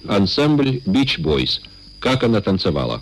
Ансамбль Beach Boys. Как она танцевала.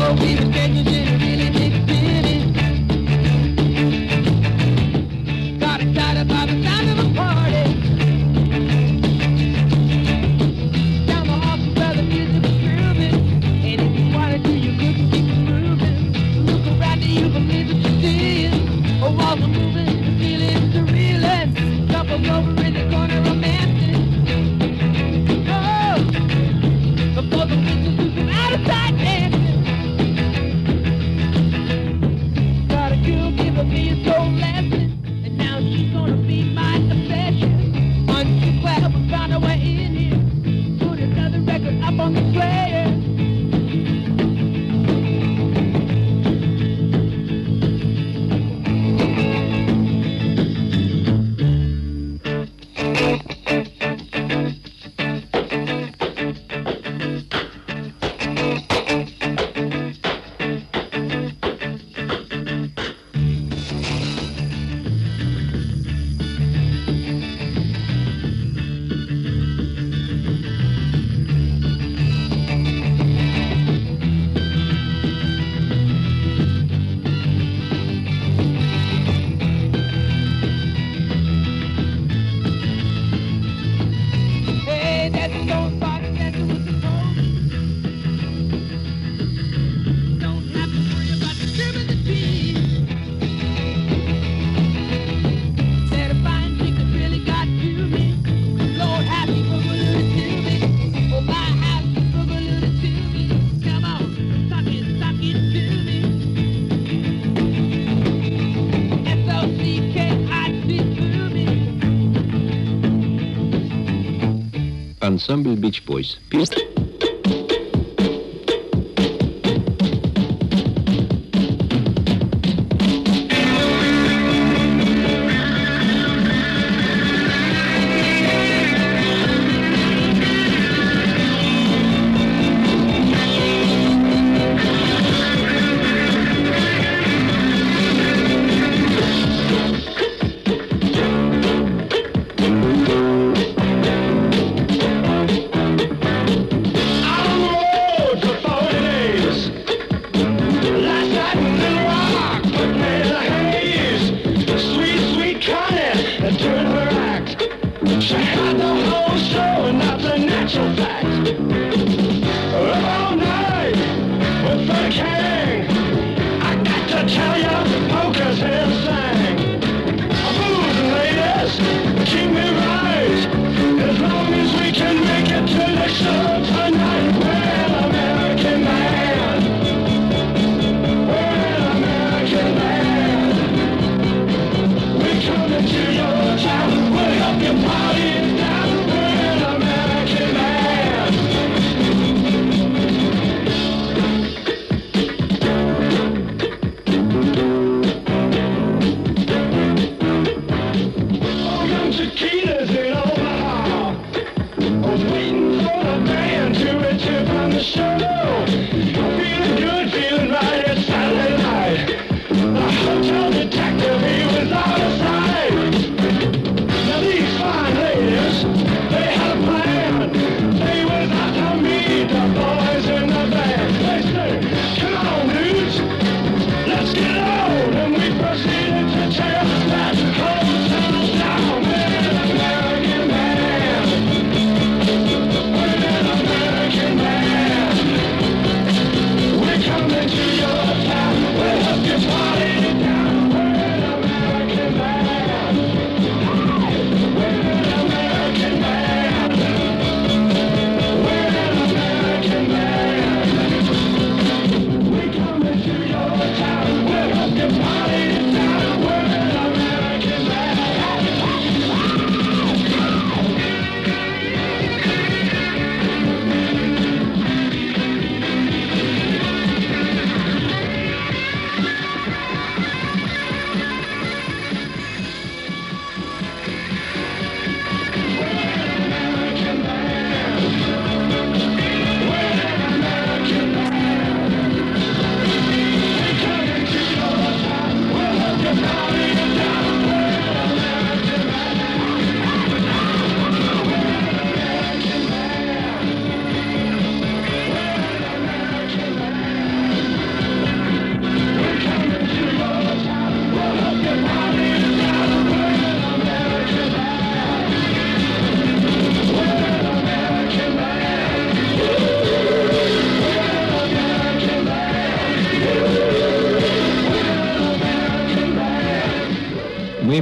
Ансамбль Beach Boys.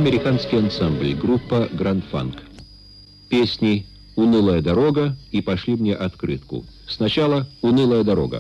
американский ансамбль, группа Grand Funk. Песни «Унылая дорога» и «Пошли мне открытку». Сначала «Унылая дорога».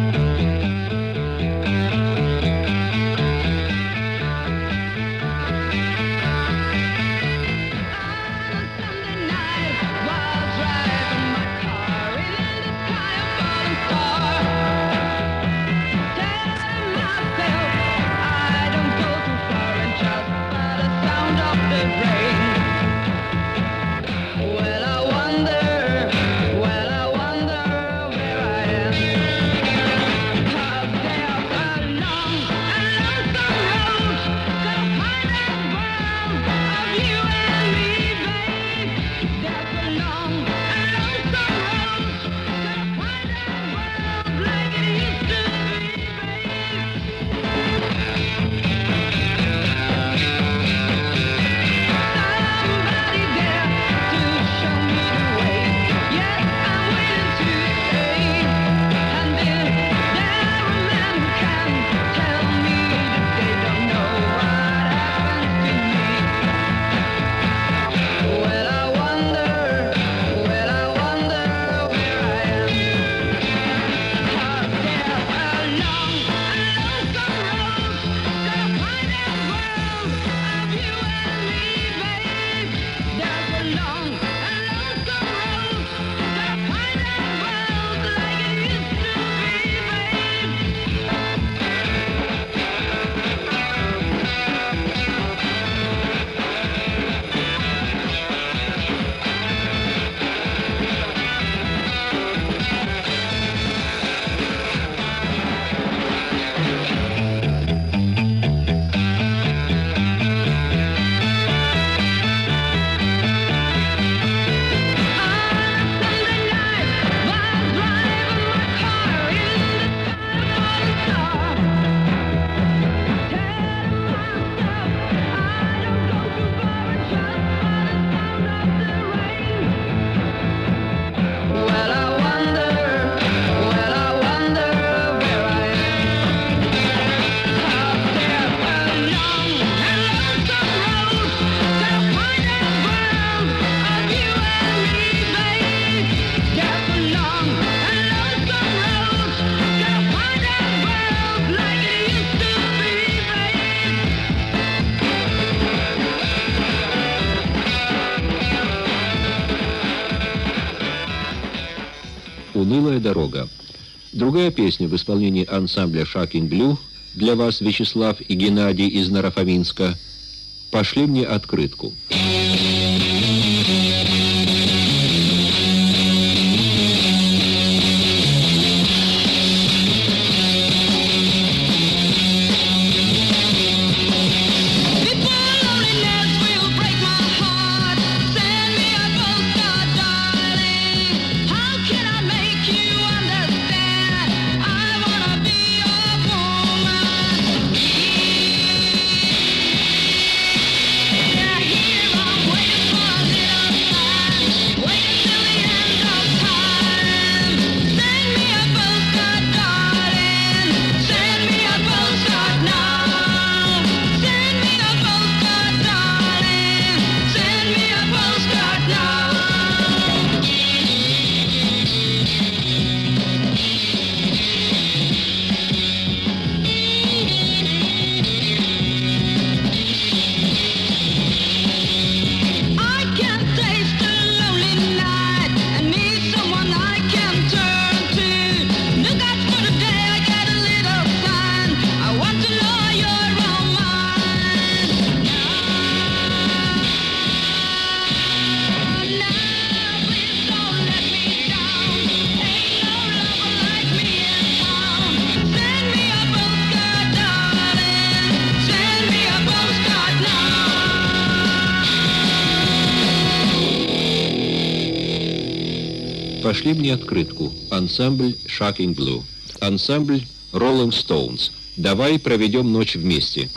«Унылая дорога». Другая песня в исполнении ансамбля «Shocking Blue» для вас, Вячеслав и Геннадий из Наро-Фоминска. «Пошли мне открытку». «Пошли мне открытку». Ансамбль «Shocking Blue». Ансамбль «Rolling Stones». «Давай проведем ночь вместе».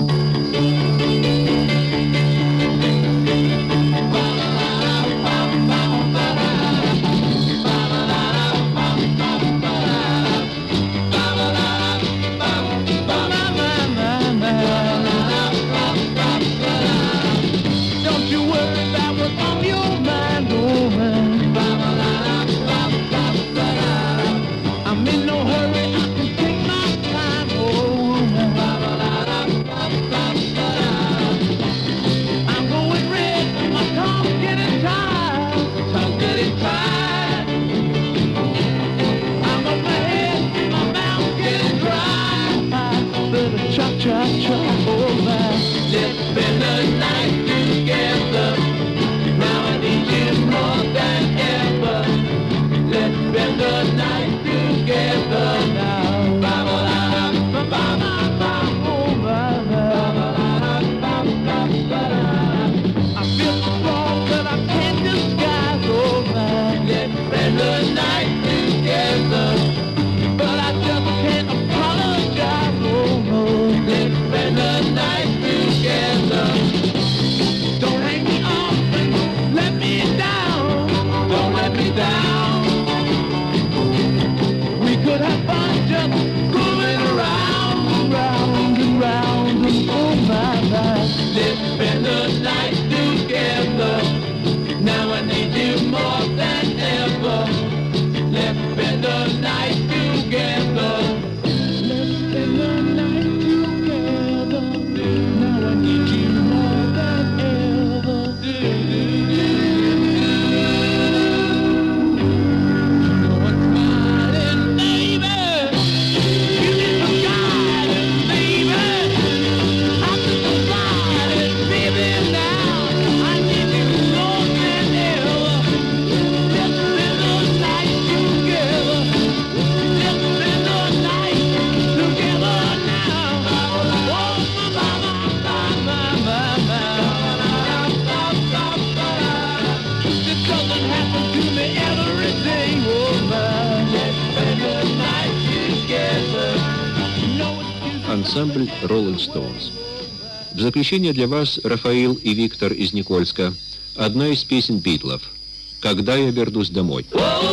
ансамбль Rolling Stones. В заключение для вас Рафаил и Виктор из Никольска. Одна из песен Битлов «Когда я вернусь домой».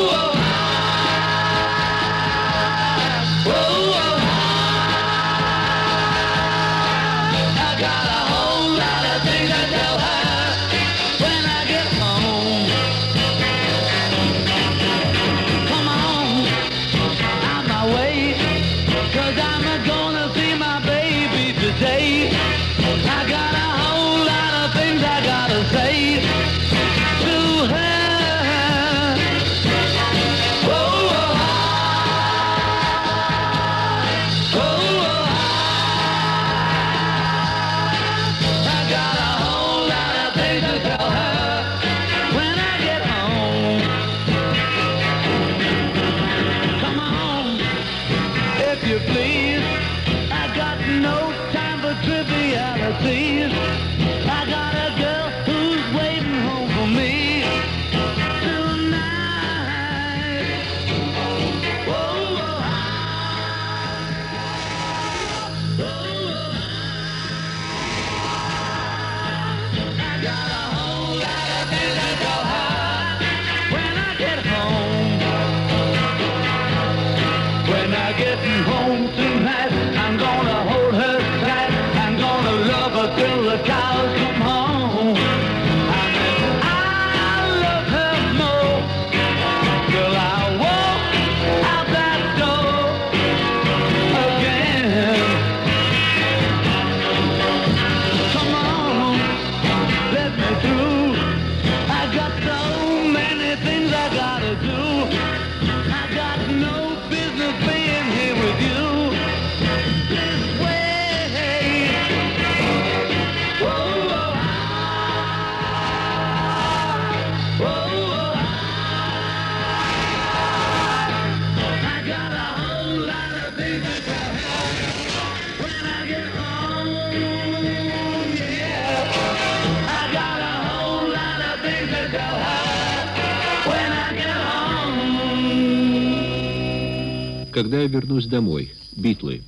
«Когда я вернусь домой», Битлы.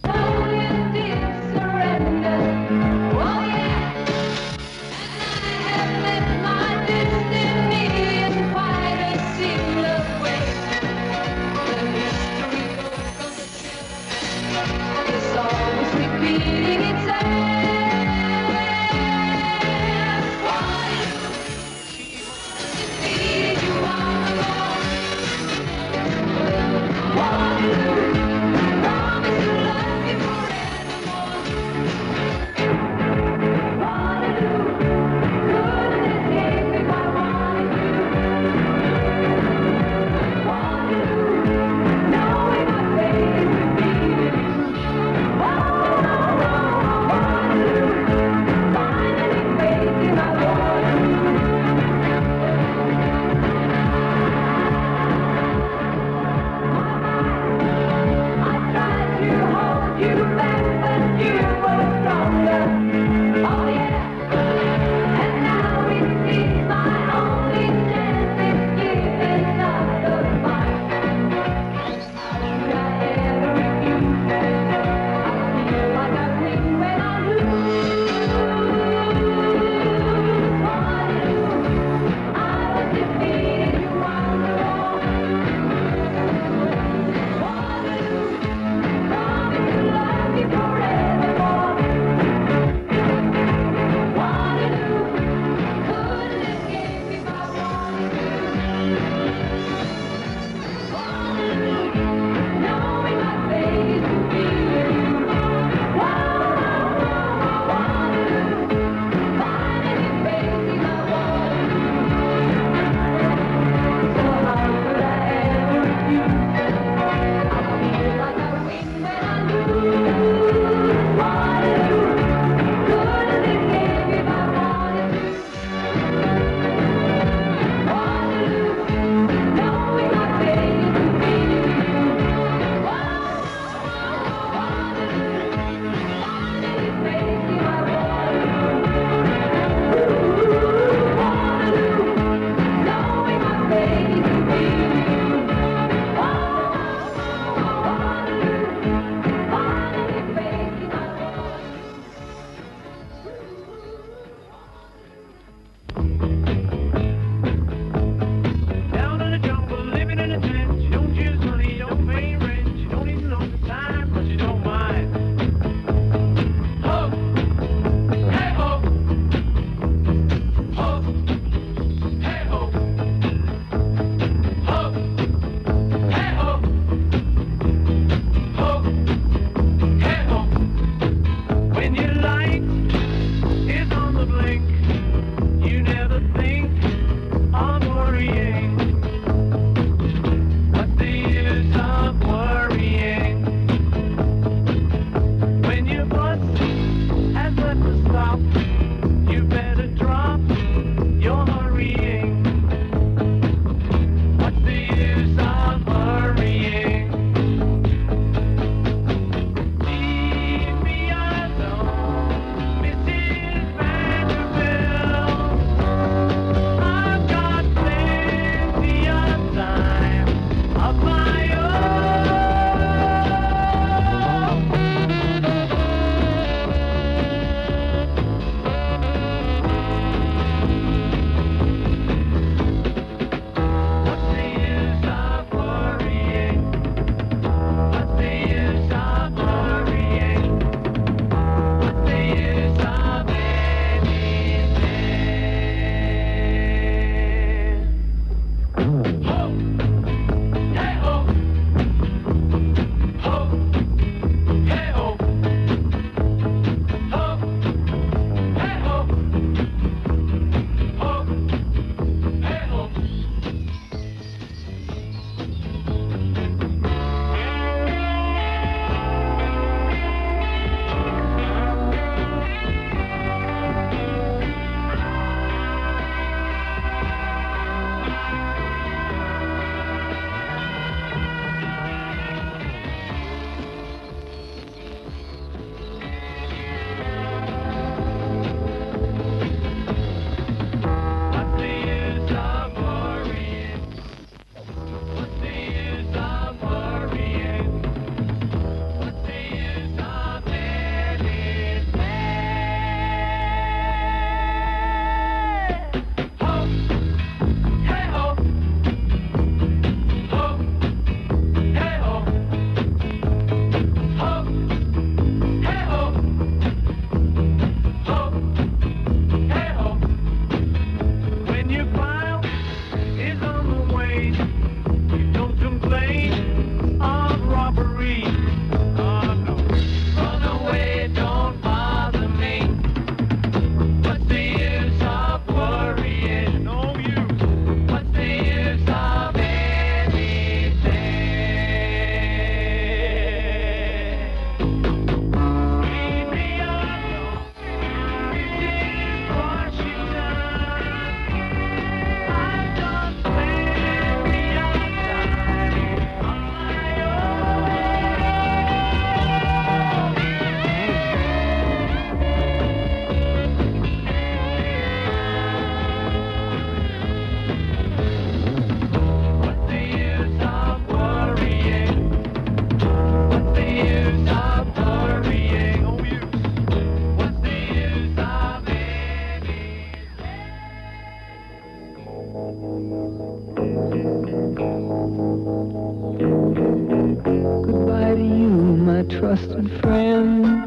trusted friend.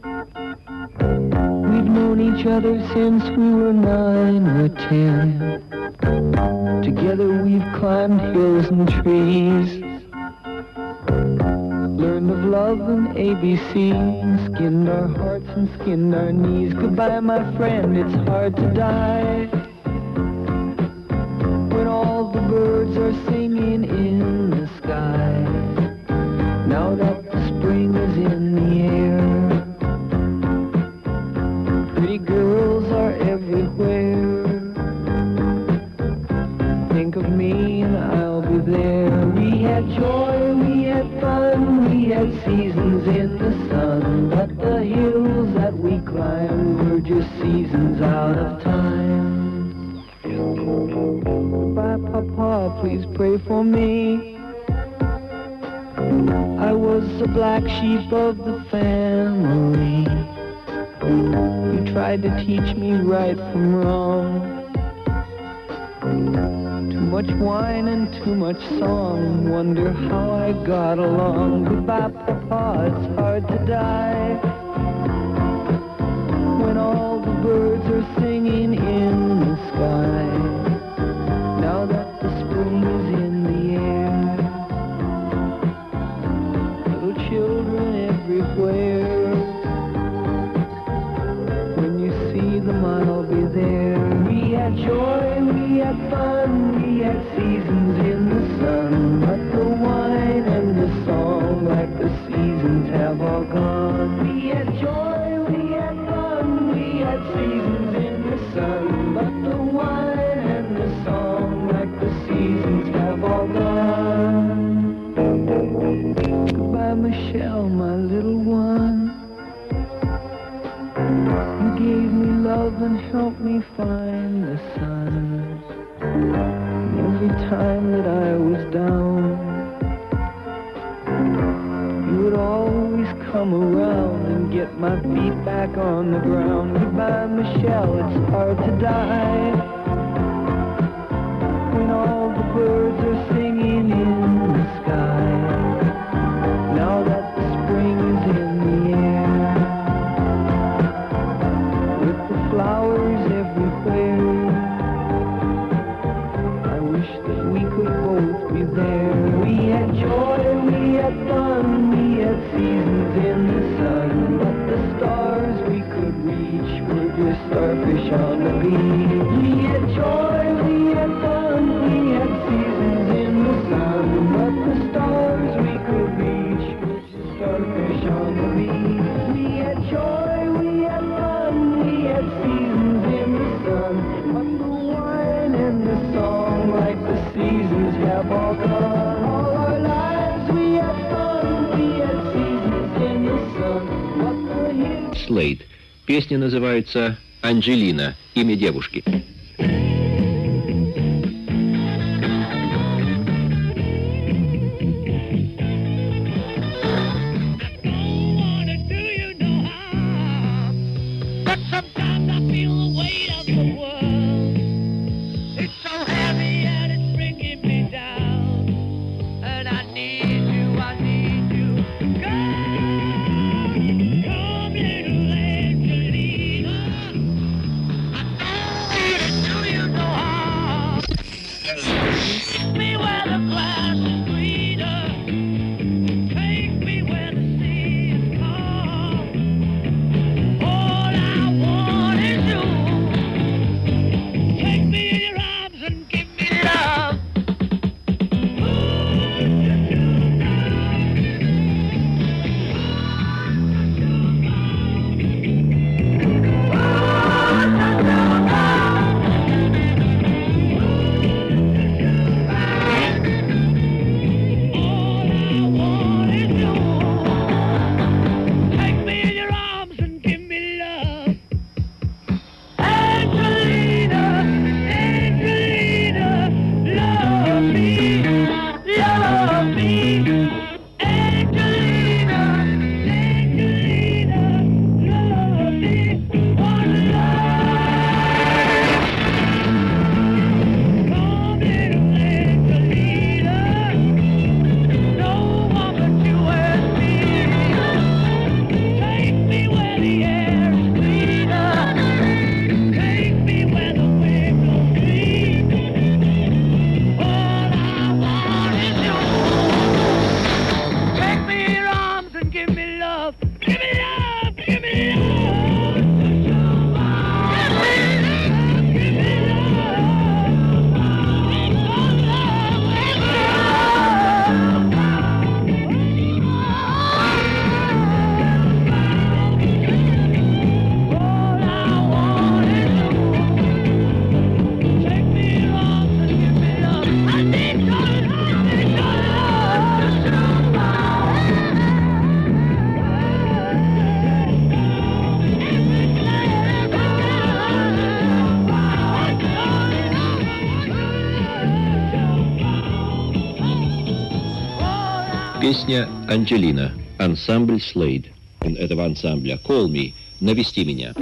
We've known each other since we were 9 or 10. Together we've climbed hills and trees, learned of love and ABC, skinned our hearts and skinned our knees. Goodbye, my friend, it's hard to die when all the birds are singing in the sky. Now that the spring is in the air, pretty girls are everywhere. Think of me and I'll be there. We had joy, we had fun, we had seasons in the sun, but the hills that we climbed were just seasons out of time. Goodbye, Papa, please pray for me. I was the black sheep of the family. You tried to teach me right from wrong. Too much wine and too much song, wonder how I got along. Goodbye, Papa, it's hard to die when all the birds are singing in the sky. Now that the spring is in the air, little children everywhere. When you see them, I'll be there. We had joy, we had fun, we had seasons in the sun, but the wine and the song, like the seasons, have all gone. We had joy, we had fun, we had seasons in the sun, but the wine and the song, like the seasons, have all gone. Goodbye, Michelle, my little one. You gave me love and helped me find the sun. Every time that I was down, you would always come around and get my feet back on the ground. Goodbye, Michelle, it's hard to die when all the birds are singing in the sky. Now that the spring is in the air, with the flowers everywhere, I wish that we could both be there. We had joy, we had fun, we had seasons in the sun, but the stars we could reach were just starfish on the beach. We had joy, we had fun, we had seasons in the sun, but the stars we could reach were just starfish on the beach. We had joy, we had fun, we had seasons in the sun, but the wine and the song, like the seasons, have all gone. All our lives we had fun, we had seasons in the sun, but the hills... Slade. Песня называется «Анджелина», имя девушки. Песня «Анджелина», ансамбль «Слейд». Этого ансамбля «Call Me», «Навести меня».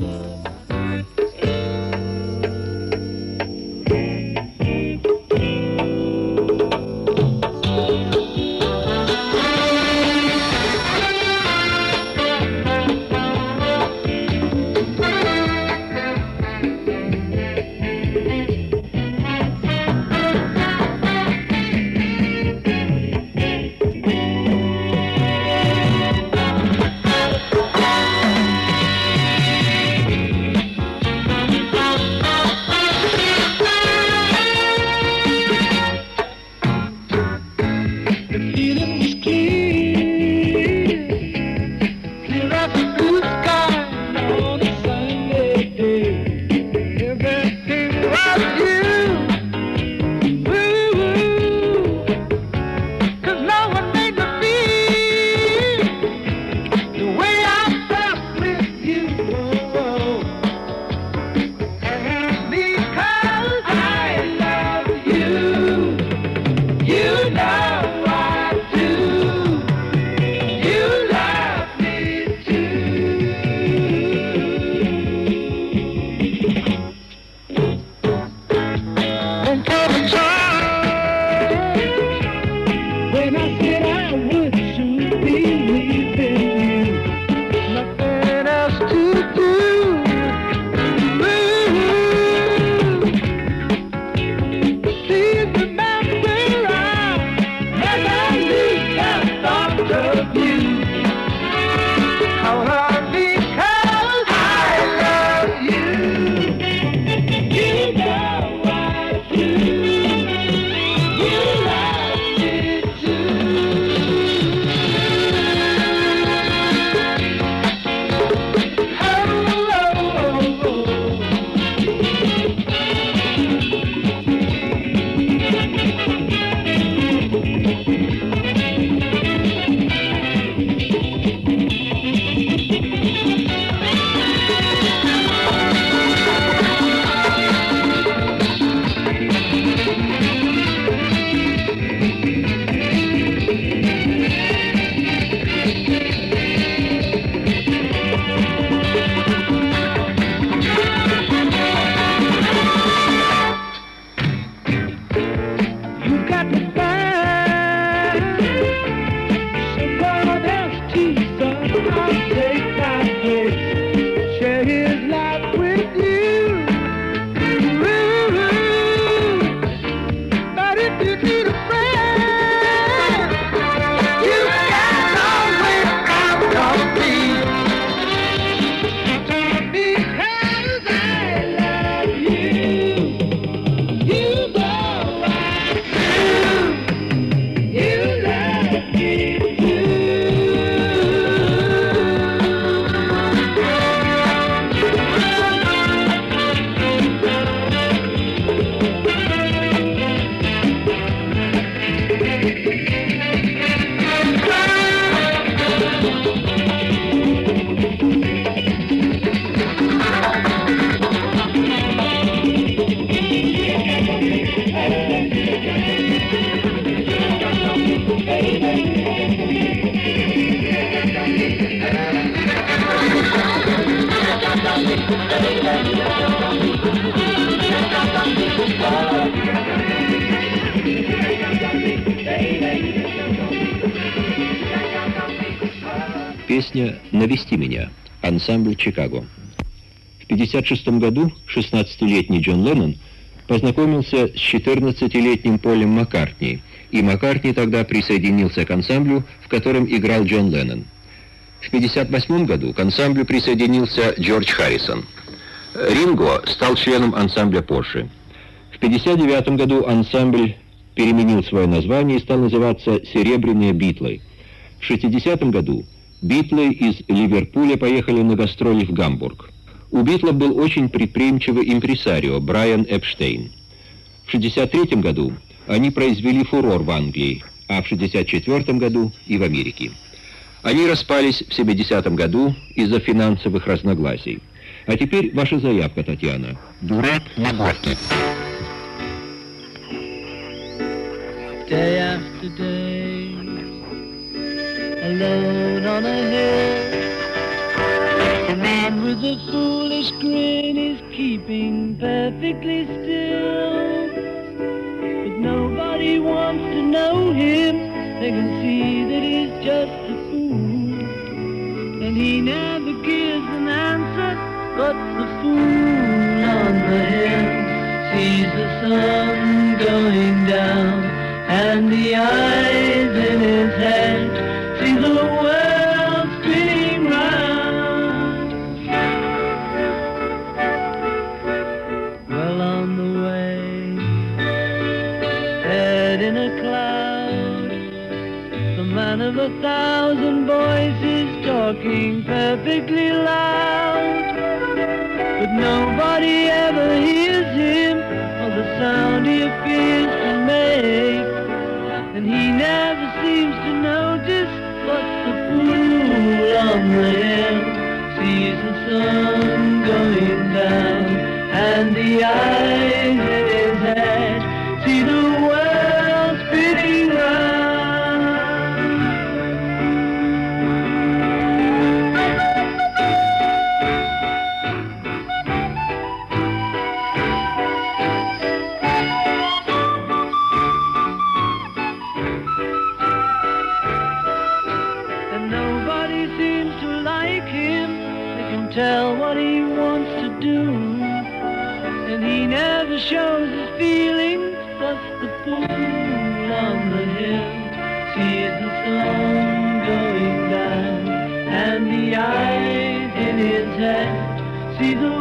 Песня «Навести меня», ансамбль «Чикаго». В 1956 году 16-летний Джон Леннон познакомился с 14-летним Полем Маккартни, и Маккартни тогда присоединился к ансамблю, в котором играл Джон Леннон. В 1958 году к ансамблю присоединился Джордж Харрисон. Ринго стал членом ансамбля позже. В 1959 году ансамбль переменил свое название и стал называться «Серебряные Битлы». В 1960 году Битлы из Ливерпуля поехали на гастроли в Гамбург. У Битлов был очень предприимчивый импресарио Брайан Эпштейн. В 1963 году они произвели фурор в Англии, а в 1964 году и в Америке. Они распались в 1970 году из-за финансовых разногласий. А теперь ваша заявка, Татьяна. Дурак на горке. Day after day, alone on a hill. The man with the foolish grin is keeping perfectly still. But nobody wants to know him. They can see that he's just a fool. And he never gives an answer, but the fool on the hill sees the sun going down, and the eyes in his head see the world spinning round. Well on the way, head in a cloud, the man of 1,000 voices talking perfectly loud. But nobody ever hears him, or the sound he appears to make. And he never seems to notice, but the fool on the hill sees the sun going down, and the eyes in his head see the world spinning round. Tell what he wants to do, and he never shows his feelings. Thus the fool on the hill sees the sun going down, and the eyes in his head see the